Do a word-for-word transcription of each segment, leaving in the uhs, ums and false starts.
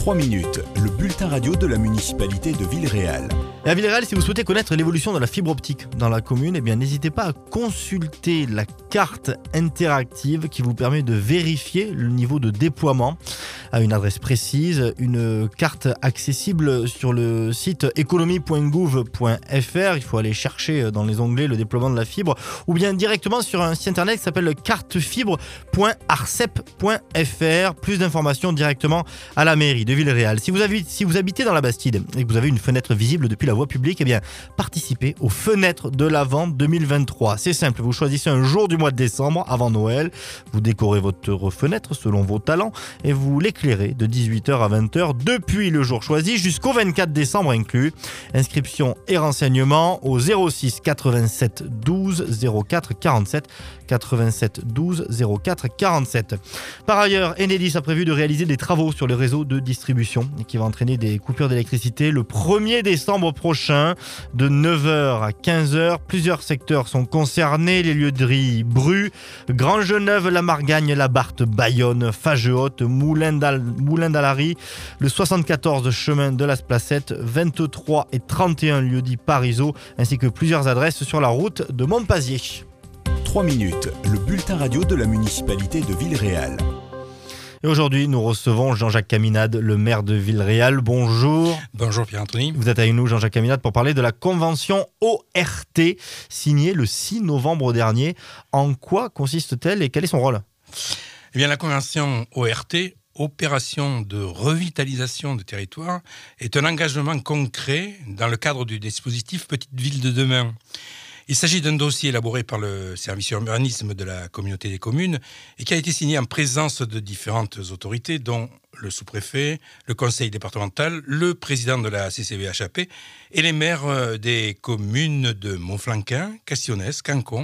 trois minutes, le bulletin radio de la municipalité de Villeréal. Et à Villeréal, si vous souhaitez connaître l'évolution de la fibre optique dans la commune, eh bien, n'hésitez pas à consulter la carte interactive qui vous permet de vérifier le niveau de déploiement à une adresse précise. Une carte accessible sur le site économie point gouv point f r. Il faut aller chercher dans les onglets le déploiement de la fibre ou bien directement sur un site internet qui s'appelle cartefibre point arcep point f r. Plus d'informations directement à la mairie de Villeréal. Si vous, avez, si vous habitez dans la Bastide et que vous avez une fenêtre visible depuis la voie publique, eh bien, participez aux fenêtres de l'Avent deux mille vingt-trois. C'est simple, vous choisissez un jour du mois de décembre avant Noël, vous décorez votre fenêtre selon vos talents et vous l'éclairez de dix-huit heures à vingt heures depuis le jour choisi jusqu'au vingt-quatre décembre inclus. Inscription et renseignements au zéro six quatre-vingt-sept douze zéro quatre quarante-sept quatre-vingt-sept douze zéro quatre quarante-sept. Par ailleurs, Enedis a prévu de réaliser des travaux sur le réseau de distribution qui va entraîner des coupures d'électricité le premier décembre prochain de neuf heures à quinze heures. Plusieurs secteurs sont concernés, les lieux-de-riz Bru, Grangeneuve, La Margagne, La Barthe, Bayonne, Fagehaute, Moulin d'Alary, le soixante-quatorze chemin de las Placettes, vingt-trois et trente et un lieux-dits Parisot, ainsi que plusieurs adresses sur la route de Montpazier. trois minutes, le bulletin radio de la municipalité de Villeréal. Et aujourd'hui, nous recevons Jean-Jacques Caminade, le maire de Villeréal. Bonjour. Bonjour Pierre-Anthony. Vous êtes avec nous, Jean-Jacques Caminade, pour parler de la convention O R T, signée le six novembre dernier. En quoi consiste-t-elle et quel est son rôle ? Eh bien, la convention O R T, Opération de revitalisation de territoire, est un engagement concret dans le cadre du dispositif Petite Ville de demain. Il s'agit d'un dossier élaboré par le service urbanisme de la communauté des communes et qui a été signé en présence de différentes autorités, dont le sous-préfet, le conseil départemental, le président de la C C V H A P et les maires des communes de Montflanquin, Castionès, Cancon,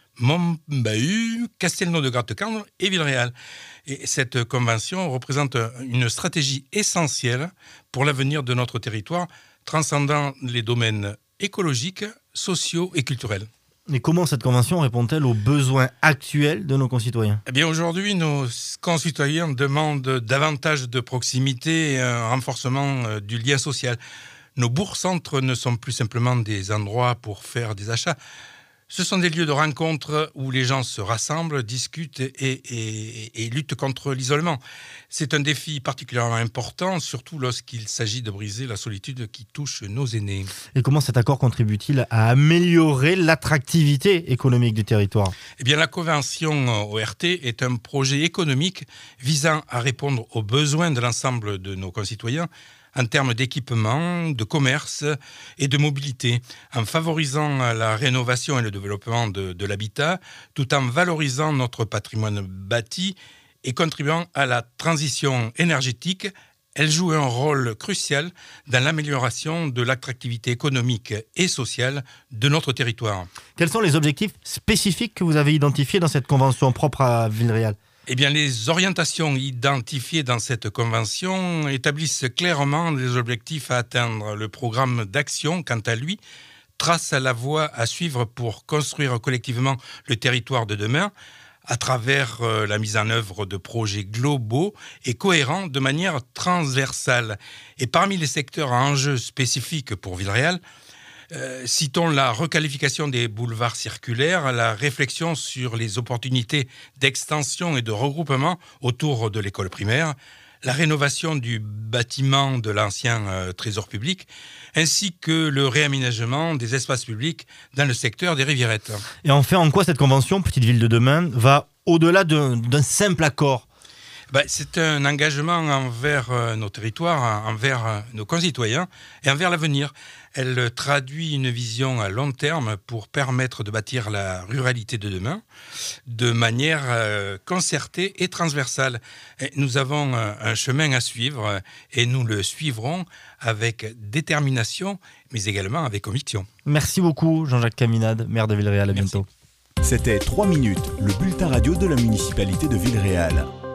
Montbahut, Castelnau-de-Gratte-Cambre et Villeréal. Et cette convention représente une stratégie essentielle pour l'avenir de notre territoire, transcendant les domaines écologiques, sociaux et culturels. Et comment cette convention répond-elle aux besoins actuels de nos concitoyens ? Eh bien, aujourd'hui, nos concitoyens demandent davantage de proximité et un renforcement du lien social. Nos bourgs-centres ne sont plus simplement des endroits pour faire des achats. Ce sont des lieux de rencontre où les gens se rassemblent, discutent et, et, et luttent contre l'isolement. C'est un défi particulièrement important, surtout lorsqu'il s'agit de briser la solitude qui touche nos aînés. Et comment cet accord contribue-t-il à améliorer l'attractivité économique du territoire ? Eh bien, la convention O R T est un projet économique visant à répondre aux besoins de l'ensemble de nos concitoyens en termes d'équipement, de commerce et de mobilité, en favorisant la rénovation et le développement de, de l'habitat, tout en valorisant notre patrimoine bâti et contribuant à la transition énergétique. Elle joue un rôle crucial dans l'amélioration de l'attractivité économique et sociale de notre territoire. Quels sont les objectifs spécifiques que vous avez identifiés dans cette convention propre à Villeréal ? Eh bien, les orientations identifiées dans cette convention établissent clairement les objectifs à atteindre. Le programme d'action, quant à lui, trace la voie à suivre pour construire collectivement le territoire de demain à travers la mise en œuvre de projets globaux et cohérents de manière transversale. Et parmi les secteurs à enjeux spécifiques pour Villeréal, Euh, citons la requalification des boulevards circulaires, la réflexion sur les opportunités d'extension et de regroupement autour de l'école primaire, la rénovation du bâtiment de l'ancien euh, trésor public, ainsi que le réaménagement des espaces publics dans le secteur des Rivierettes. Et enfin, en quoi cette convention, Petite Ville de demain, va au-delà d'un, d'un simple accord ? Ben, c'est un engagement envers euh, nos territoires, envers euh, nos concitoyens et envers l'avenir. Elle traduit une vision à long terme pour permettre de bâtir la ruralité de demain de manière euh, concertée et transversale. Et nous avons euh, un chemin à suivre et nous le suivrons avec détermination, mais également avec conviction. Merci beaucoup, Jean-Jacques Caminade, maire de Villeréal. À Merci. bientôt. C'était trois minutes, le bulletin radio de la municipalité de Villeréal.